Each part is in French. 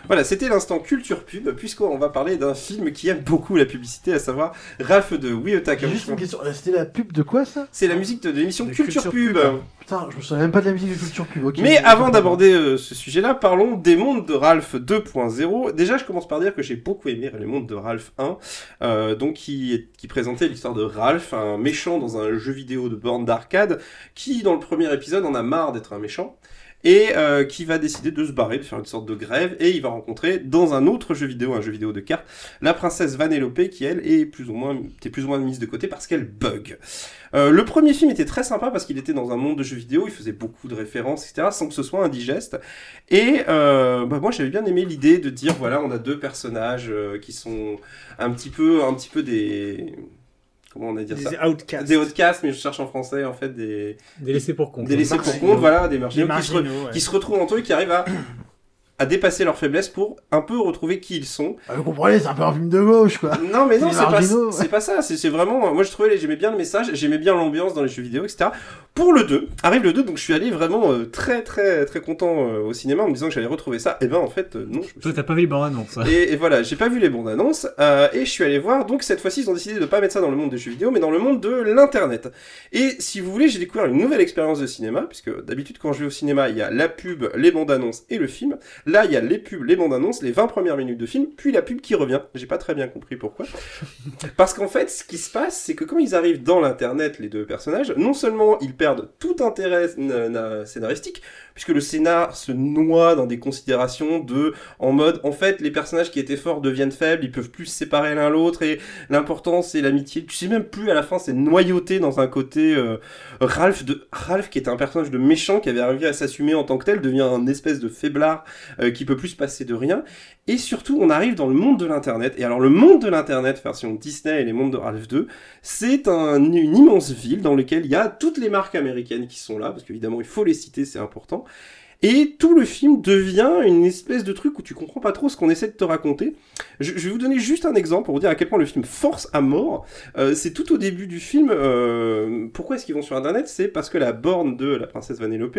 Voilà, c'était l'instant culture pub, puisqu'on va parler d'un film qui aime beaucoup la publicité, à savoir Ralph de Wiyota Kamoshima. Juste une question, c'était la pub de quoi ça ? C'est la musique de l'émission Culture Pub. Putain, je me souviens même pas de la musique de culture pub. Okay, Mais avant d'aborder ce sujet-là, parlons des mondes de Ralph 2.0. Déjà, je commence par dire que j'ai beaucoup aimé les mondes de Ralph 1, donc qui présentait l'histoire de Ralph, un méchant dans un jeu vidéo de borne d'arcade, qui dans le premier épisode en a marre d'être un méchant. Et qui va décider de se barrer, de faire une sorte de grève, et il va rencontrer dans un autre jeu vidéo de cartes, la princesse Vanellope qui elle est plus ou moins mise de côté parce qu'elle bug. Le premier film était très sympa parce qu'il était dans un monde de jeux vidéo, il faisait beaucoup de références, etc., sans que ce soit indigeste. Et moi j'avais bien aimé l'idée de dire voilà, on a deux personnages qui sont un petit peu des... Comment on va dire ça ? Des outcasts, mais je cherche en français, en fait, des laissés pour compte. Des laissés pour compte, voilà, des marginaux qui se retrouvent entre eux et qui arrivent à dépasser leurs faiblesses pour un peu retrouver qui ils sont. Vous comprenez, c'est un peu un film de gauche, quoi. Non, mais non, c'est pas ça. C'est vraiment... Moi, j'aimais bien le message, j'aimais bien l'ambiance dans les jeux vidéo, etc. Pour le 2, arrive le 2, donc je suis allé vraiment très, très, très content au cinéma en me disant que j'allais retrouver ça. Et ben, en fait, non. Toi, t'as pas vu les bandes annonces. Et voilà, j'ai pas vu les bandes annonces, et je suis allé voir. Donc, cette fois-ci, ils ont décidé de pas mettre ça dans le monde des jeux vidéo, mais dans le monde de l'internet. Et si vous voulez, j'ai découvert une nouvelle expérience de cinéma, puisque d'habitude, quand je vais au cinéma, il y a la pub, les bandes annonces et le film. Là, il y a les pubs, les bandes annonces, les 20 premières minutes de film, puis la pub qui revient. J'ai pas très bien compris pourquoi. Parce qu'en fait, ce qui se passe, c'est que quand ils arrivent dans l'internet, les deux personnages, non seulement ils perdent tout intérêt scénaristique, puisque le scénar se noie dans des considérations en mode, en fait, les personnages qui étaient forts deviennent faibles, ils peuvent plus se séparer l'un l'autre, et l'important, c'est l'amitié. Tu sais même plus, à la fin, c'est noyauté dans un côté... Ralph, qui était un personnage de méchant, qui avait arrivé à s'assumer en tant que tel, devient un espèce de faiblard qui peut plus se passer de rien. Et surtout, on arrive dans le monde de l'internet. Et alors, le monde de l'internet, version Disney et les mondes de Ralph 2, c'est une immense ville dans laquelle il y a toutes les marques américaines qui sont là, parce qu'évidemment, il faut les citer, c'est important. Et tout le film devient une espèce de truc où tu comprends pas trop ce qu'on essaie de te raconter. Je vais vous donner juste un exemple pour vous dire à quel point le film force à mort. C'est tout au début du film. Pourquoi est-ce qu'ils vont sur Internet ? C'est parce que la borne de la princesse Vanellope,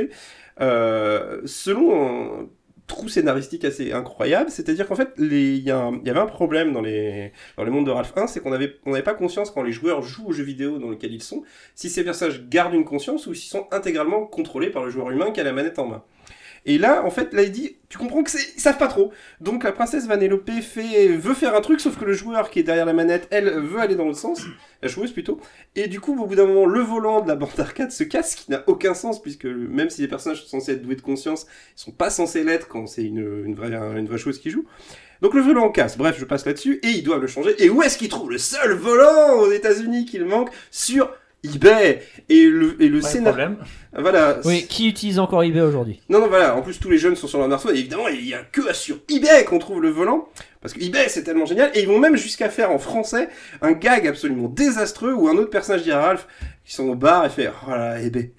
selon un trou scénaristique assez incroyable, c'est-à-dire qu'en fait, il y avait un problème dans les mondes de Ralph 1, c'est qu'on n'avait pas conscience quand les joueurs jouent aux jeux vidéo dans lesquels ils sont, si ces personnages gardent une conscience ou s'ils sont intégralement contrôlés par le joueur humain qui a la manette en main. Et là, en fait, il dit, tu comprends que ils savent pas trop. Donc la princesse Vanellope veut faire un truc, sauf que le joueur qui est derrière la manette, elle veut aller dans l'autre sens, la joueuse plutôt. Et du coup, au bout d'un moment, le volant de la borne d'arcade se casse, ce qui n'a aucun sens, puisque même si les personnages sont censés être doués de conscience, ils sont pas censés l'être quand c'est une vraie chose qui joue. Donc le volant casse, bref, je passe là-dessus, et ils doivent le changer. Et où est-ce qu'ils trouvent le seul volant aux États-Unis qu'il manque ? Sur eBay. Et le scénario. Voilà. Oui, qui utilise encore eBay aujourd'hui ? Non, voilà. En plus, tous les jeunes sont sur leur smartphone. Et évidemment, il y a que sur eBay qu'on trouve le volant. Parce que eBay, c'est tellement génial. Et ils vont même jusqu'à faire en français un gag absolument désastreux où un autre personnage dit à Ralph, qui sont au bar, et fait, oh là là, eBay.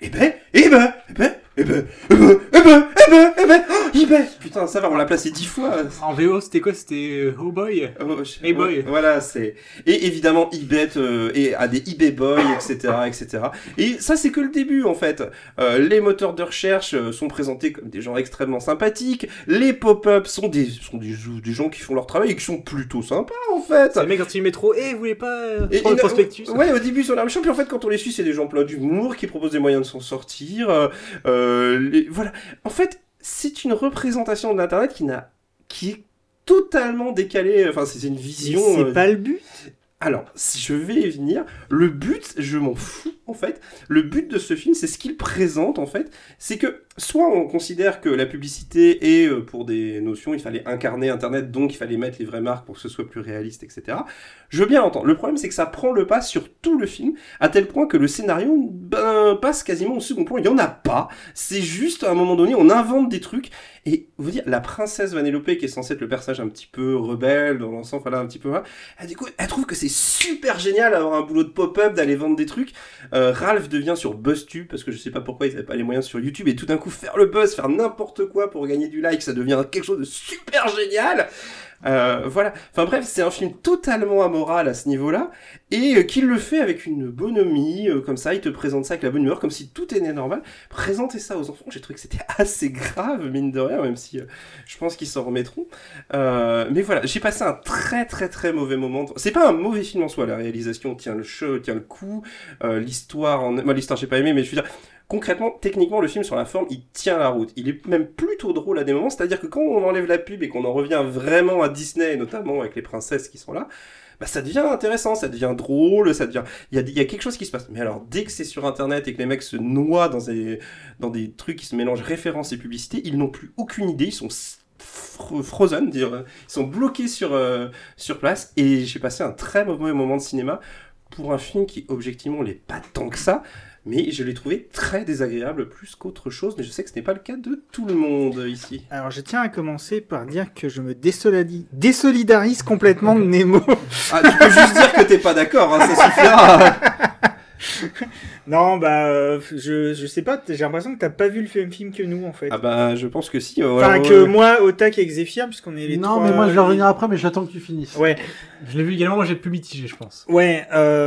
eBay. Putain, ça va, on l'a placé 10 fois. En VO, c'était quoi ? C'était Oh Boy. Hey Boy. Voilà, c'est... Et évidemment, eBay et à des eBay Boys, etc. Et ça, c'est que le début, en fait. Les moteurs de recherche sont présentés comme des gens extrêmement sympathiques. Les pop-ups sont des gens qui font leur travail et qui sont plutôt sympas, en fait. C'est le mec quand il métro, vous voulez pas prendre le prospectus ? Ouais, au début, ils sont là, méchants, puis en fait, quand on les suit, c'est des gens pleins d'humour qui proposent des moyens de s'en sortir. Voilà. En fait, c'est une représentation de l'internet qui est totalement décalée. Enfin, c'est une vision. Mais c'est pas le but. Alors, si je vais y venir, le but, je m'en fous, en fait. Le but de ce film, c'est ce qu'il présente, en fait. C'est que, soit on considère que la publicité est, pour des notions, il fallait incarner Internet, donc il fallait mettre les vraies marques pour que ce soit plus réaliste, etc. Je veux bien l'entendre. Le problème, c'est que ça prend le pas sur tout le film, à tel point que le scénario, passe quasiment au second plan. Il n'y en a pas. C'est juste, à un moment donné, on invente des trucs. Et, vous dire, la princesse Vanellope, qui est censée être le personnage un petit peu rebelle, dans l'ensemble, voilà, un petit peu, elle trouve que c'est super génial d'avoir un boulot de pop-up, d'aller vendre des trucs. Ralph devient sur BuzzTube, parce que je sais pas pourquoi ils n'avaient pas les moyens sur YouTube, et tout d'un coup faire le buzz, faire n'importe quoi pour gagner du like, ça devient quelque chose de super génial. Voilà. Enfin bref, c'est un film totalement amoral à ce niveau-là, et qu'il le fait avec une bonhomie, comme ça, il te présente ça avec la bonne humeur, comme si tout était normal. Présenter ça aux enfants, j'ai trouvé que c'était assez grave, mine de rien, même si je pense qu'ils s'en remettront. Mais voilà, j'ai passé un très très très mauvais moment. C'est pas un mauvais film en soi, la réalisation tient le coup, l'histoire, moi l'histoire j'ai pas aimé, mais je veux dire, concrètement, techniquement, le film sur la forme, il tient la route. Il est même plutôt drôle à des moments, c'est-à-dire que quand on enlève la pub et qu'on en revient vraiment à Disney, notamment avec les princesses qui sont là, bah ça devient intéressant, ça devient drôle, il y a quelque chose qui se passe. Mais alors, dès que c'est sur Internet et que les mecs se noient dans des trucs qui se mélangent références et publicités, ils n'ont plus aucune idée, ils sont frozen, ils sont bloqués sur place, et j'ai passé un très mauvais moment de cinéma pour un film qui, objectivement, n'est pas tant que ça, mais je l'ai trouvé très désagréable plus qu'autre chose, mais je sais que ce n'est pas le cas de tout le monde ici. Alors je tiens à commencer par dire que je me désolidarise complètement de Nemo. Ah, tu peux juste dire que t'es pas d'accord, hein, ça suffira. Non, je sais pas, j'ai l'impression que t'as pas vu le même film que nous, en fait. Ah bah, je pense que si. Enfin, que moi, Otak et Xéphir, puisqu'on est les non, trois... mais moi je vais revenir après, mais j'attends que tu finisses. Ouais. Je l'ai vu également, moi j'ai plus mitigé, je pense. Ouais,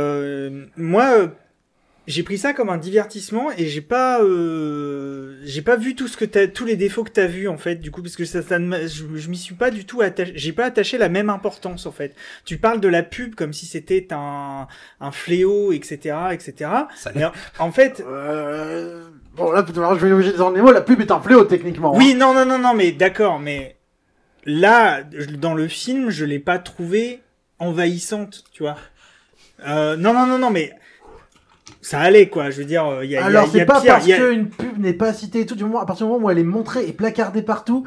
j'ai pris ça comme un divertissement et j'ai pas vu tous les défauts que t'as vus en fait, du coup, parce que je m'y suis pas du tout attaché, j'ai pas attaché la même importance en fait. Tu parles de la pub comme si c'était un fléau, etc. Mais en fait, bon là, je vais obliger de dire Nemo, la pub est un fléau techniquement. Oui, non, mais d'accord, mais là, dans le film, je l'ai pas trouvée envahissante, tu vois. Non, mais ça allait, quoi. Je veux dire, alors c'est pas pire, parce qu'une pub n'est pas citée et tout, du moment, à partir du moment où elle est montrée et placardée partout.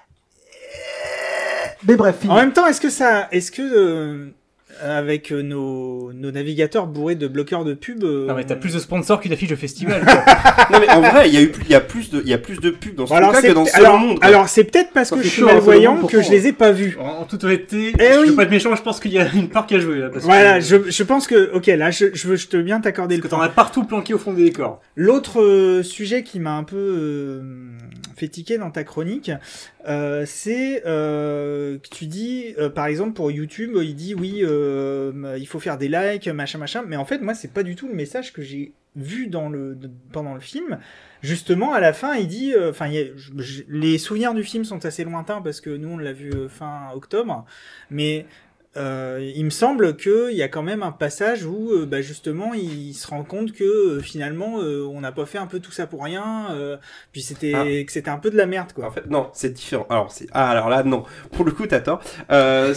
Mais bref, fini. En même temps, est-ce que avec nos navigateurs bourrés de bloqueurs de pub. Non mais t'as plus de sponsors qu'une affiche de festival. Non mais en vrai, il y a plus de pubs dans ce truc-là que dans ce monde. Alors c'est peut-être parce que je suis malvoyant que je les ai pas vus. En toute honnêteté, je veux pas être méchant, je pense qu'il y a une part qui a joué là. Voilà, je pense que là je veux bien t'accorder le temps. Parce que t'en as partout planqué au fond des décors. L'autre sujet qui m'a un peu fait tiquer dans ta chronique, c'est que tu dis, par exemple pour YouTube, il dit oui, il faut faire des likes, machin, mais en fait moi c'est pas du tout le message que j'ai vu pendant le film. Justement à la fin il dit, les souvenirs du film sont assez lointains parce que nous on l'a vu fin octobre, mais il me semble qu'il y a quand même un passage où justement il se rend compte que finalement on n'a pas fait un peu tout ça pour rien, puis que c'était un peu de la merde quoi. En fait non, c'est différent. Alors là non, pour le coup t'as tort. À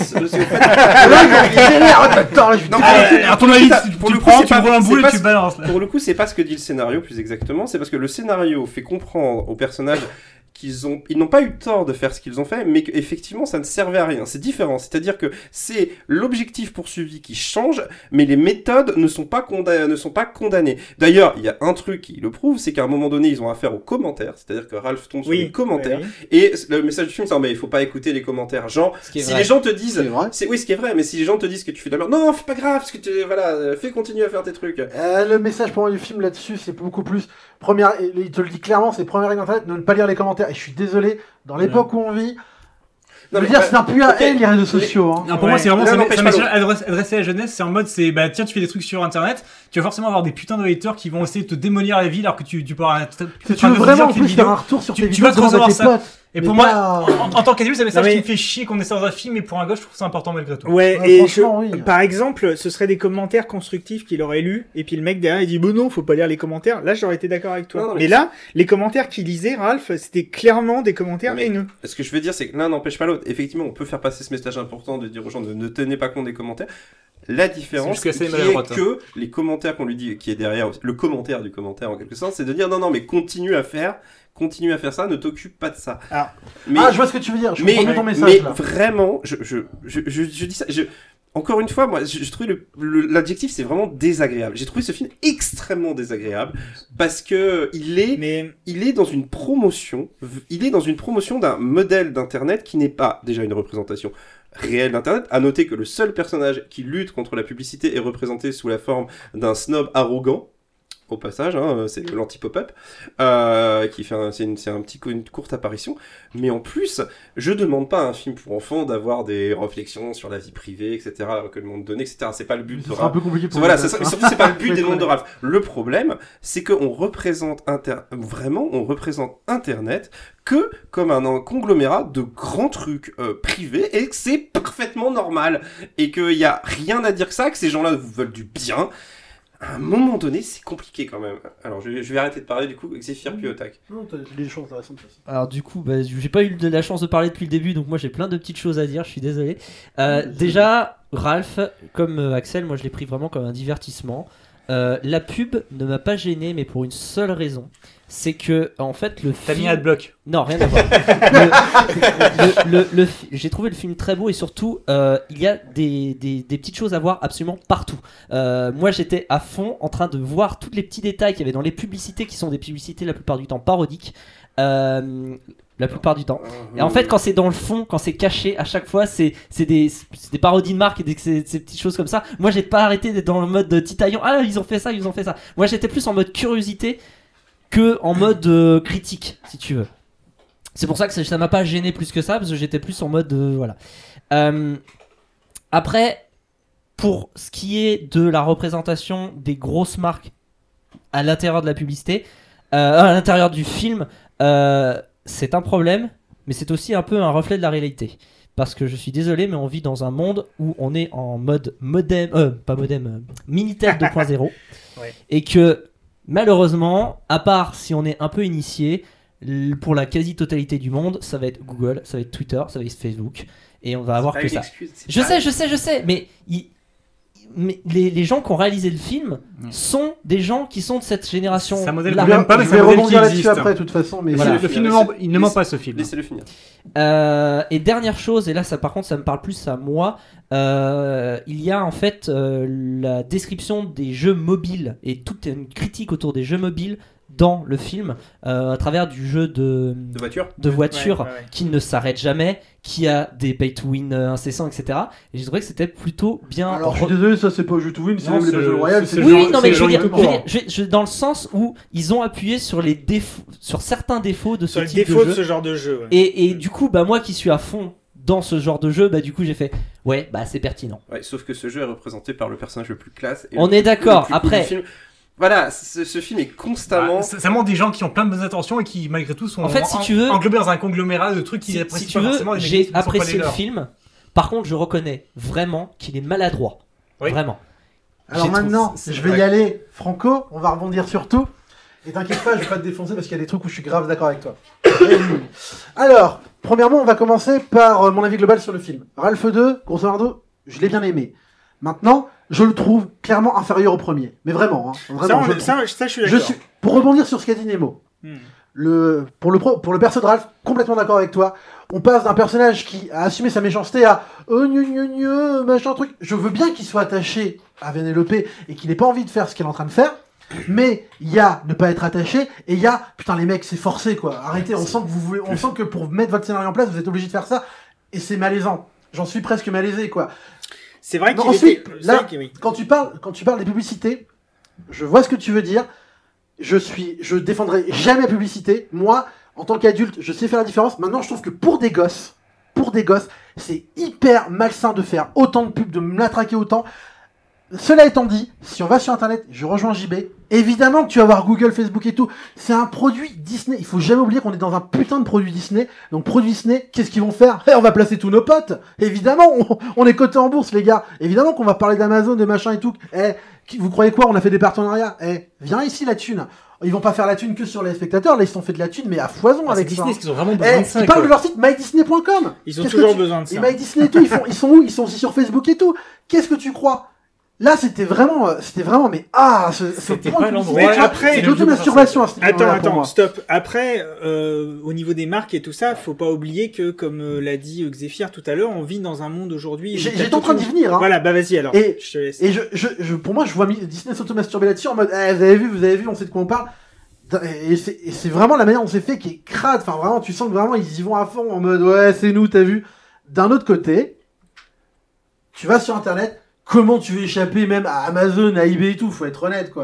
ton avis, tu prends un boule et tu balances là. Pour le coup c'est pas ce que dit le scénario plus exactement, c'est parce que le scénario fait comprendre aux personnages ils n'ont pas eu tort de faire ce qu'ils ont fait, mais qu'effectivement ça ne servait à rien. C'est différent, c'est-à-dire que c'est l'objectif poursuivi qui change, mais les méthodes ne sont pas condamnées. D'ailleurs, il y a un truc qui le prouve, c'est qu'à un moment donné, ils ont affaire aux commentaires, c'est-à-dire que Ralph tombe sur les commentaires, et le message du film, c'est mais il faut pas écouter les commentaires. Genre, si les gens te disent, ce qui est vrai, mais si les gens te disent que tu fais de la merde, non, c'est pas grave, parce que fais continuer à faire tes trucs. Le message pour moi du film là-dessus, c'est beaucoup plus. Il te le dit clairement, c'est première règle d'internet, ne pas lire les commentaires. Et je suis désolé, dans l'époque où on vit, je veux dire, c'est un puits à haine les réseaux sociaux. Hein. Non, pour moi, c'est vraiment ça message adressé à la jeunesse. C'est en mode, tiens, tu fais des trucs sur internet, tu vas forcément avoir des putains de haters qui vont essayer de te démolir la vie alors que tu peux avoir si tu veux vraiment en plus faire un retour sur tes vidéos, tu vas te recevoir ça. Potes. Et pour moi, en tant qu'adulte, c'est un message qui me fait chier qu'on ait ça dans un film, mais pour un gosse, je trouve ça important malgré tout. Ouais, et par exemple, ce serait des commentaires constructifs qu'il aurait lus, et puis le mec derrière, il dit, bon non, faut pas lire les commentaires. Là, j'aurais été d'accord avec toi. Non, mais là, les commentaires qu'il lisait, Ralph, c'était clairement des commentaires haineux. Ce que je veux dire, c'est que l'un n'empêche pas l'autre. Effectivement, on peut faire passer ce message important de dire aux gens de ne tenez pas compte des commentaires. La différence, qui est que les commentaires qu'on lui dit, qui est derrière, le commentaire du commentaire en quelque sorte, c'est de dire non, mais continue à faire ça, ne t'occupe pas de ça. Je vois ce que tu veux dire, je comprends ton message. Mais là. Vraiment, je dis ça, encore une fois, moi, je trouvais l'adjectif, c'est vraiment désagréable. J'ai trouvé ce film extrêmement désagréable parce que il est dans une promotion d'un modèle d'internet qui n'est pas déjà une représentation réelle d'internet. À noter que le seul personnage qui lutte contre la publicité est représenté sous la forme d'un snob arrogant. au passage, c'est l'anti-pop-up, qui fait une courte apparition. Mais en plus, je demande pas à un film pour enfants d'avoir des réflexions sur la vie privée, etc., que le monde donné, etc. C'est pas le but de C'est un peu compliqué pour Voilà, surtout c'est pas le but des mondes de Ralph. Le problème, c'est qu'on représente on représente Internet que comme un conglomérat de grands trucs privés et que c'est parfaitement normal et qu'il y a rien à dire que ça, que ces gens-là vous veulent du bien. À un moment donné, c'est compliqué quand même. Alors, je vais arrêter de parler du coup, Xéphir puis Otak. Non, t'as des choses intéressantes. Alors du coup, j'ai pas eu de la chance de parler depuis le début, donc moi j'ai plein de petites choses à dire, je suis désolé. Déjà, Ralph, comme Axel, moi je l'ai pris vraiment comme un divertissement. La pub ne m'a pas gêné, mais pour une seule raison, c'est que en fait le T'as film... mis Adblock. Non, rien à voir. J'ai trouvé le film très beau et surtout il y a des petites choses à voir absolument partout. Moi j'étais à fond en train de voir tous les petits détails qu'il y avait dans les publicités qui sont des publicités la plupart du temps parodiques. La plupart du temps. Et en fait, quand c'est dans le fond, quand c'est caché, à chaque fois, c'est des parodies de marque et ces petites choses comme ça. Moi, j'ai pas arrêté d'être dans le mode de titaillon. Ah, ils ont fait ça. Moi, j'étais plus en mode curiosité que en mode critique, si tu veux. C'est pour ça que ça m'a pas gêné plus que ça, parce que j'étais plus en mode voilà. Après, pour ce qui est de la représentation des grosses marques à l'intérieur de la publicité, à l'intérieur du film, c'est un problème, mais c'est aussi un peu un reflet de la réalité. Parce que je suis désolé, mais on vit dans un monde où on est en mode Minitel 2.0. Ouais. Et que malheureusement, à part si on est un peu initié, pour la quasi-totalité du monde, ça va être Google, ça va être Twitter, ça va être Facebook. Et on va avoir que ça. Je sais, mais les gens qui ont réalisé le film sont des gens qui sont de cette génération. Ça modèle là. même pas, mais Je c'est vais un modèle qui rebondir là-dessus existe. après, de toute façon. Mais Voilà. Le film il ne ment pas, ce film. Laissez-le finir. Et dernière chose, et là ça par contre ça me parle plus à moi, il y a en fait la description des jeux mobiles et toute une critique autour des jeux mobiles dans le film à travers du jeu de voiture Ouais. qui ne s'arrête jamais, qui a des pay to win incessants, etc. Et j'ai trouvé que c'était plutôt bien. Alors, je suis désolé, ça c'est pas jeu to win, c'est Non, même les c'est- Battle Royale. c'est c'est- genre- Oui, non, mais c'est je veux genre dire, dans le sens où ils ont appuyé sur les défauts, sur certains défauts de ce Sur le type défaut de de jeu. ce genre de jeu. Ouais. Et du coup, bah moi qui suis à fond dans ce genre de jeu, bah du coup j'ai fait, ouais, bah c'est pertinent. Ouais, sauf que ce jeu est représenté par le personnage le plus classe. Et On le est plus- d'accord, le plus cool après- du film. Voilà, ce film est constamment. Ça montre des gens qui ont plein de bonnes intentions et qui, malgré tout, sont En fait, si tu veux- englobés dans un conglomérat de trucs qui Si apprécient tu pas veux, forcément les j'ai mécanismes qui sont pas les apprécié le leurs. film. Par contre, je reconnais vraiment qu'il est maladroit. Oui. Vraiment. Alors J'ai maintenant, trouvé- je vais y aller. Franco, on va rebondir sur tout. Et t'inquiète pas, je vais pas te défoncer parce qu'il y a des trucs où je suis grave d'accord avec toi. Alors, premièrement, on va commencer par mon avis global sur le film. Ralph 2, grosso modo, je l'ai bien aimé. Maintenant, je le trouve clairement inférieur au premier. Mais vraiment, hein, vraiment. je le trouve. Ça, je suis Je d'accord. suis, pour rebondir sur ce qu'a dit Nemo, pour le perso de Ralph, complètement d'accord avec toi. On passe d'un personnage qui a assumé sa méchanceté à machin truc. Je veux bien qu'il soit attaché à Vanellope et qu'il ait pas envie de faire ce qu'elle est en train de faire. Mais il y a ne pas être attaché et il y a putain les mecs c'est forcé quoi. Arrêtez, on sent que vous voulez, on sent que pour mettre votre scénario en place vous êtes obligé de faire ça et c'est malaisant. J'en suis presque malaisé quoi. C'est vrai Non, qu'il ensuite, était... là, c'est vrai que oui. quand tu parles des publicités, je vois ce que tu veux dire. Je défendrai jamais la publicité. Moi, en tant qu'adulte, je sais faire la différence. Maintenant, je trouve que pour des gosses, c'est hyper malsain de faire autant de pubs, de me la traquer autant. Cela étant dit, si on va sur internet, je rejoins JB. Évidemment que tu vas voir Google, Facebook et tout. C'est un produit Disney. Il faut jamais oublier qu'on est dans un putain de produit Disney. Donc produit Disney, qu'est-ce qu'ils vont faire? On va placer tous nos potes. Évidemment, on est coté en bourse les gars. Évidemment qu'on va parler d'Amazon, de machin et tout. Vous croyez quoi? On a fait des partenariats. Viens ici la thune. Ils vont pas faire la thune que sur les spectateurs. Là, ils se sont fait de la thune, mais à foison C'est avec ça. Disney, est-ce qu'ils ont vraiment besoin de ça Ils parlent quoi. de leur site mydisney.com. Ils ont Qu'est-ce toujours que tu- besoin de ça. Et My Disney et tout, ils sont où? Ils sont aussi sur Facebook et tout. Qu'est-ce que tu crois? Là, c'était vraiment, mais ce C'était point pas de l'endroit. publicité, tu vois, Après, c'est le de l'automasturbation à ce niveau-là pour Attends, moi. stop. Après, au niveau des marques et tout ça, faut pas oublier que, comme l'a dit Xéphir tout à l'heure, on vit dans un monde aujourd'hui. J'étais en train d'y venir, hein. Voilà, bah vas-y alors. Et- je te laisse. Et pour moi, je vois Disney s'automasturber là-dessus en mode, vous avez vu, on sait de quoi on parle. Et c'est vraiment la manière dont c'est fait qui est crade. Enfin, vraiment, tu sens que vraiment, ils y vont à fond en mode, ouais, c'est nous, t'as vu. D'un autre côté, tu vas sur Internet, comment tu veux échapper même à Amazon, à eBay et tout, faut être honnête, quoi.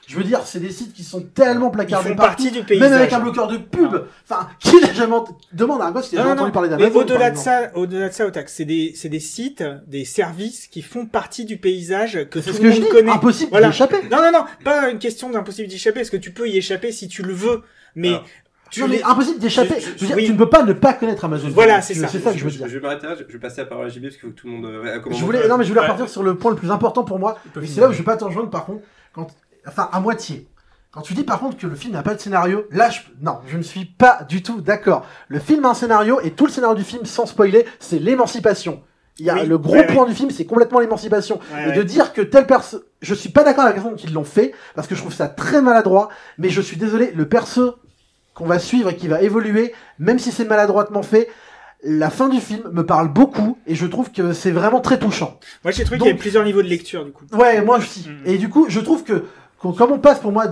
Je veux dire, c'est des sites qui sont tellement Ils placardés font partout, partie du paysage. même avec un bloqueur de pub. Enfin, qui n'a jamais demande à un gosse qui a jamais entendu parler mais d'Amazon. au-delà de ça, Otac, c'est des sites, des services qui font partie du paysage que C'est tout ce le que je monde dis, connaît. impossible Voilà. d'y échapper. Non, pas une question d'impossible d'y échapper, parce que tu peux y échapper si tu le veux, mais Alors, Non, mais impossible d'y échapper. Je- Je veux dire, oui. tu ne peux pas ne pas connaître Amazon. Voilà, c'est ça. C'est ça que je veux dire. Je vais m'arrêter là, je vais passer la parole à JB parce qu'il faut que tout le monde Je voulais Ouais. repartir sur le point le plus important pour moi. peut Et c'est finir. là où je vais pas te rejoindre par contre. Enfin, à moitié. Quand tu dis par contre que le film n'a pas de scénario, là, non, je ne suis pas du tout d'accord. Le film a un scénario et tout le scénario du film, sans spoiler, c'est l'émancipation. Il y a Oui, le gros ouais, point du film, c'est complètement l'émancipation. Ouais, Et de dire que telle personne, je suis pas d'accord avec la personne qui l'ont fait, parce que je trouve ça très maladroit, mais je suis désolé, le perso qu'on va suivre et qui va évoluer, même si c'est maladroitement fait, la fin du film me parle beaucoup, et je trouve que c'est vraiment très touchant. moi j'ai trouvé Donc- qu'il y avait plusieurs niveaux de lecture du coup. Ouais, moi aussi. Mm. Et du coup, je trouve que comme on passe pour moi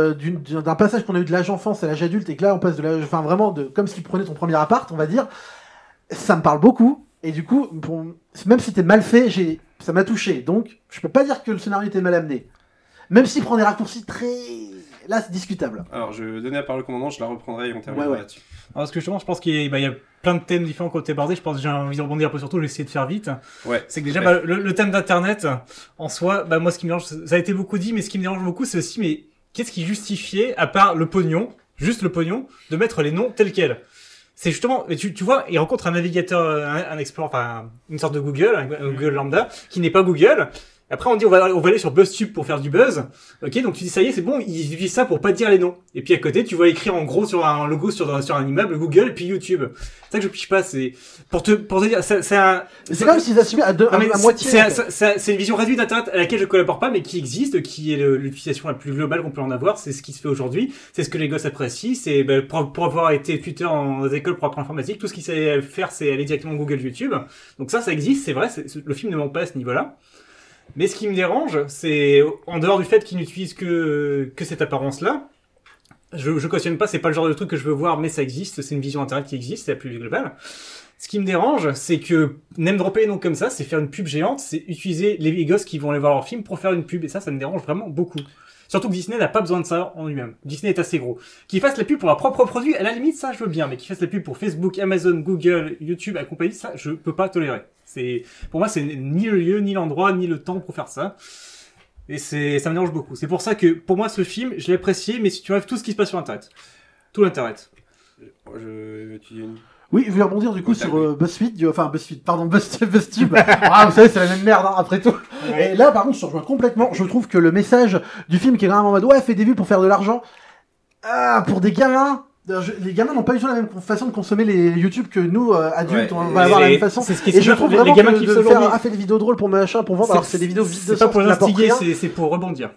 d'un passage qu'on a eu de l'âge enfance à l'âge adulte, et que là on passe de l'âge, enfin vraiment de comme si tu prenais ton premier appart, on va dire, ça me parle beaucoup. Et du coup, même si c'était mal fait, ça m'a touché. Donc, je peux pas dire que le scénario était mal amené. Même s'il prend des raccourcis très, là c'est discutable. Alors, je vais donner la parole au commandant, je la reprendrai et on terminera Ouais. là-dessus. Alors, parce que justement, je pense qu'il y a plein de thèmes différents qui ont été abordés. Je pense que j'ai envie de rebondir un peu sur tout, je vais essayer de faire vite. Ouais. C'est que déjà, Ouais. le thème d'Internet, en soi, moi, ce qui me dérange, ça a été beaucoup dit, mais ce qui me dérange beaucoup, c'est aussi, mais qu'est-ce qui justifiait, à part le pognon, juste le pognon, de mettre les noms tels quels? C'est justement, tu vois, il rencontre un navigateur, un explorer, enfin, une sorte de Google, un Google lambda, qui n'est pas Google. Après, on dit, on va aller sur BuzzTube pour faire du buzz. Ok, donc tu dis, ça y est, c'est bon, ils utilisent ça pour pas dire les noms. Et puis à côté, tu vois écrire en gros sur un logo sur un immeuble Google et puis YouTube. C'est ça que je piche pas, c'est, pour te dire, C'est comme s'ils assumaient à moitié. en fait. c'est une vision réduite d'Internet à laquelle je collabore pas, mais qui existe, qui est l'utilisation la plus globale qu'on peut en avoir. C'est ce qui se fait aujourd'hui. C'est ce que les gosses apprécient. C'est pour avoir été tuteur dans des écoles pour apprendre l'informatique, tout ce qu'ils savaient faire, c'est aller directement Google, YouTube. Donc ça existe, c'est vrai. Le film ne ment pas à ce niveau-là. Mais ce qui me dérange, c'est en dehors du fait qu'ils n'utilisent que cette apparence-là. Je cautionne pas, c'est pas le genre de truc que je veux voir, mais ça existe. C'est une vision Internet qui existe, c'est la plus globale. Ce qui me dérange, c'est que name dropper les noms comme ça, c'est faire une pub géante, c'est utiliser les gosses qui vont aller voir leur film pour faire une pub, et ça me dérange vraiment beaucoup. Surtout que Disney n'a pas besoin de ça en lui-même. Disney est assez gros. Qu'ils fassent la pub pour leur propre produit, à la limite, ça, je veux bien, mais qu'ils fassent la pub pour Facebook, Amazon, Google, YouTube, et compagnie, ça, je peux pas tolérer. Pour moi, c'est ni le lieu, ni l'endroit, ni le temps pour faire ça. Et ça me dérange beaucoup. C'est pour ça que, pour moi, ce film, je l'ai apprécié, mais si tu enlèves tout ce qui se passe sur Internet. Tout l'Internet. Oui, je voulais rebondir du coup Contact, sur oui. BuzzTube. Ah, vous savez, c'est la même merde, hein, après tout. Et là, par contre, je te rejoins complètement. Je trouve que le message du film qui est vraiment en mode, ouais, fais des vues pour faire de l'argent. Ah, pour des gamins. Les gamins n'ont pas du tout la même façon de consommer les YouTube que nous, adultes, Ouais, on va avoir la même façon. C'est ce qui Et je trouve vraiment les gamins que qui de font faire, aujourd'hui. fait des vidéos drôles pour machin, pour vendre, alors que c'est des vidéos vides de C'est pas sens pour qui n'apportent l'instiguer, rien. c'est pour rebondir.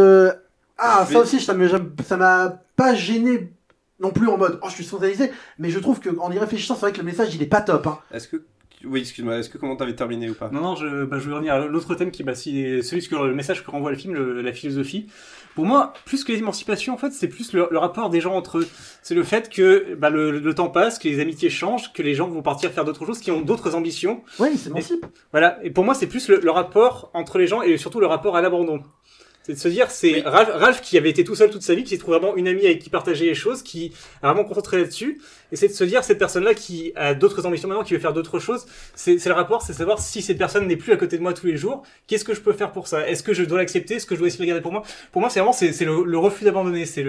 Ça Mais- aussi, ça m'a pas gêné non plus en mode, oh, je suis scandalisé, mais je trouve que en y réfléchissant, c'est vrai que le message, il est pas top, hein. Est-ce que... Oui, excuse-moi, est-ce que comment t'avais terminé ou pas? Non, je veux revenir à l'autre thème qui, celui que le message que renvoie le film, la philosophie. Pour moi, plus que l'émancipation, en fait, c'est plus le rapport des gens entre eux. C'est le fait que, le temps passe, que les amitiés changent, que les gens vont partir faire d'autres choses, qui ont d'autres ambitions. Oui, c'est émancipe. Voilà. Et pour moi, c'est plus le rapport entre les gens et surtout le rapport à l'abandon. C'est de se dire, c'est Oui. Ralph qui avait été tout seul toute sa vie, qui s'est trouvé vraiment une amie avec qui partager les choses, qui a vraiment concentré là-dessus. Et c'est de se dire, cette personne-là qui a d'autres ambitions maintenant, qui veut faire d'autres choses, c'est le rapport, c'est savoir si cette personne n'est plus à côté de moi tous les jours, qu'est-ce que je peux faire pour ça? Est-ce que je dois l'accepter? Est-ce que je dois essayer de le garder pour moi? Pour moi, c'est vraiment, c'est le refus d'abandonner, c'est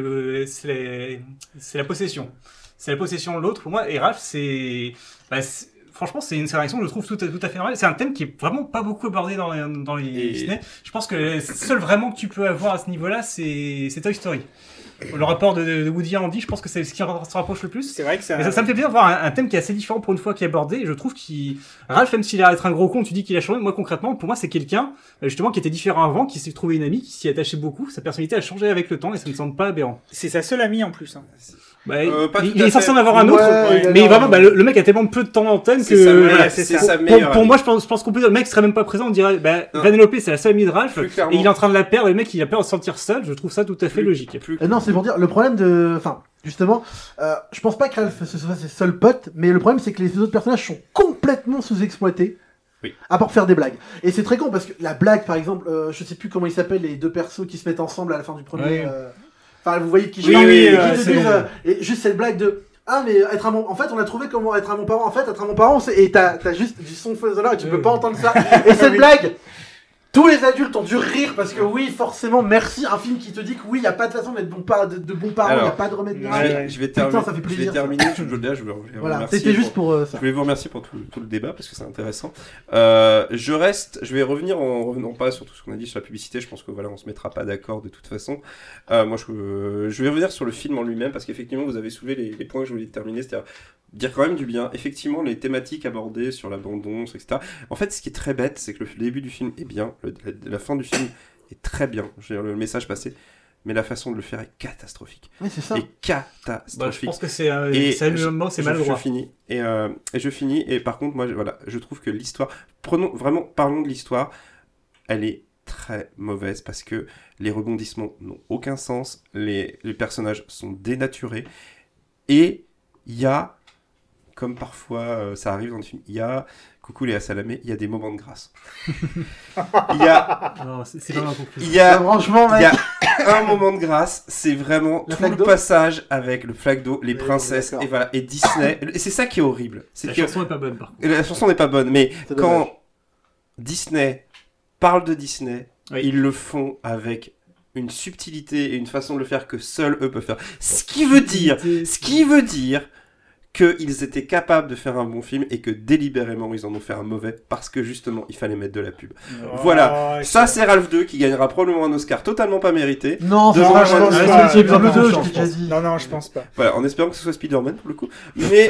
la possession. C'est la possession de l'autre pour moi. Et Ralph, franchement, c'est une réaction que je trouve tout à fait normale. C'est un thème qui est vraiment pas beaucoup abordé dans les Disney. Je pense que le seul vraiment que tu peux avoir à ce niveau-là, c'est Toy Story. Le rapport de Woody à Andy, je pense que c'est ce qui se rapproche le plus. C'est vrai que ça. Mais ça me fait plaisir de voir un thème qui est assez différent pour une fois qui est abordé. Et je trouve Ralph, même s'il a l'air d'être un gros con, tu dis qu'il a changé. Moi, concrètement, pour moi, c'est quelqu'un, justement, qui était différent avant, qui s'est trouvé une amie, qui s'y attachait beaucoup. Sa personnalité a changé avec le temps et ça me semble pas aberrant. C'est sa seule amie en plus. Hein. Pas il tout est à censé fait. en avoir un Ouais, autre, il a mais l'air- vraiment, le mec a tellement peu de temps d'antenne C'est que sa meilleure- voilà, c'est ça. sa pour meilleure moi, amie. je pense qu'on peut dire, le mec serait même pas présent, on dirait, Non. Vanellope, c'est la seule amie de Ralph, Plus et clairement. il est en train de la perdre, et le mec, il a peur de se sentir seul, je trouve ça tout à fait logique. Non, c'est pour dire, le problème justement, je pense pas que Ralph ce soit ses seuls potes, mais le problème c'est que les autres personnages sont complètement sous-exploités. Oui. À part faire des blagues. Et c'est très con parce que la blague, par exemple, je sais plus comment ils s'appellent, les deux persos qui se mettent ensemble à la fin du premier. Ouais. Enfin, vous voyez qui Oui, parle, oui, qui te c'est disent, bon. et juste cette blague de. Ah, mais être un bon. En fait, on a trouvé comment être un bon parent. En fait, être un bon parent, et t'as juste du son foisonnant et tu peux pas entendre ça. Et cette blague, tous les adultes ont dû rire parce que oui, forcément, merci. Un film qui te dit que oui, il y a pas de façon d'être de bons parents, il y a pas de remède miracle. Je vais Putain, terminer. ça fait Je vais plaisir, terminer. Je vous Voilà, remercier c'était juste pour ça. Je voulais vous remercier pour tout le débat parce que c'est intéressant. Je vais revenir en revenant pas sur tout ce qu'on a dit sur la publicité. Je pense que voilà, on se mettra pas d'accord de toute façon. Moi, je vais revenir sur le film en lui-même parce qu'effectivement, vous avez soulevé les points que je voulais terminer, c'est-à-dire dire quand même du bien. Effectivement, les thématiques abordées sur l'abandon, etc. En fait, ce qui est très bête, c'est que le début du film est bien, la fin du film est très bien. Je veux dire, le message passé. Mais la façon de le faire est catastrophique. Oui, c'est ça. Et catastrophique. Bah, je pense que c'est je maladroit. finis. Et je finis. Et par contre, moi, je trouve que l'histoire... Parlons de l'histoire. Elle est très mauvaise parce que les rebondissements n'ont aucun sens. Les personnages sont dénaturés. Et il y a, comme parfois ça arrive dans le film, il y a... Coucou Léa Salamé, il y a des moments de grâce. Il y a... Non, c'est pas ma conclusion. Il y a... Franchement, Il y mec. a un moment de grâce, c'est vraiment La tout flaque le d'eau passage avec le flaque d'eau, les Oui, princesses, d'accord. et voilà, et Disney. Et c'est ça qui est horrible. C'est La que chanson est pas bonne, par contre. la chanson n'est pas bonne, mais C'est quand dommage. Disney parle de Disney, Oui. ils le font avec une subtilité et une façon de le faire que seuls eux peuvent faire. Ce qui veut dire qu'ils étaient capables de faire un bon film et que délibérément ils en ont fait un mauvais parce que justement il fallait mettre de la pub. Voilà. Oh, Ça c'est Ralph 2 qui gagnera probablement un Oscar totalement pas mérité. Non, Devant franchement, la je joie pense de- pas. C'est non, le non, 2, je je pense t'ai déjà dit. Non, je pense pas. Voilà, en espérant que ce soit Spider-Man pour le coup. Mais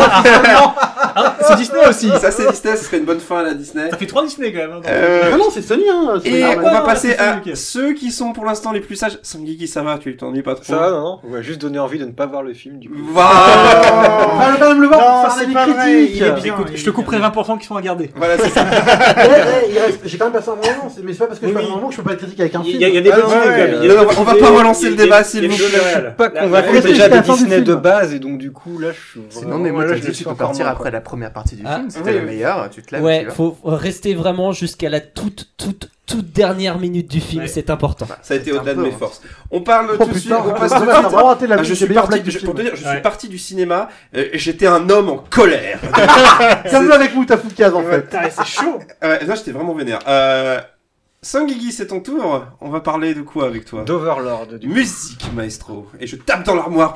C'est Disney aussi. ça c'est Disney, ce serait une bonne fin à la Disney. Ça fait 3 Disney quand même. Hein, donc. Non, non, c'est Sony, hein. c'est Et pas on mal. va non, passer c'est à Sony, ok. ceux qui sont pour l'instant les plus sages. Sangigi, ça va, tu t'ennuies pas trop. Ça va, non. On va juste donner envie de ne pas voir le film du coup. Voilà. Enfin, quand même le voir Non, pour faire c'est un avis pas vrai, critique. il est bien. Écoute, je te couperai 20% qui sont à garder. Voilà, c'est ça. Il reste- J'ai quand même passé un moment, mais c'est pas parce que je passe un moment que je peux pas être critique avec un film. Il y a des Ah bonnes non, idées quand ouais, même. non, non, on va pas relancer le débat, s'il vous plaît. Je suis pas convaincu restez déjà jusqu'à la de fin du Disney film. de base et donc du coup là je suis Sinon, mais moi, là, t'as je dit le que tu suis peux encore partir moins, après quoi. la première partie du Ah, film. C'était oui, le meilleur. Tu te lèves. Ouais, tu vas. faut rester vraiment jusqu'à la toute dernière minute du film, Ouais. c'est important. Ça a été C'est au-delà un de peu, mes hein. forces. On parle Oh tout de suite, putain, on passe tout de t'as suite. vraiment raté la Ah, je suis meilleure blague parti, du pour te film. dire, je Ouais. suis parti du cinéma, j'étais un homme en colère. Comme nous avec Moutafoukaz en fait. Putain, c'est chaud. Là, j'étais vraiment vénère. Sangigi, c'est ton tour. On va parler de quoi avec toi? D'Overlord du coup. Musique, maestro. Et je tape dans l'armoire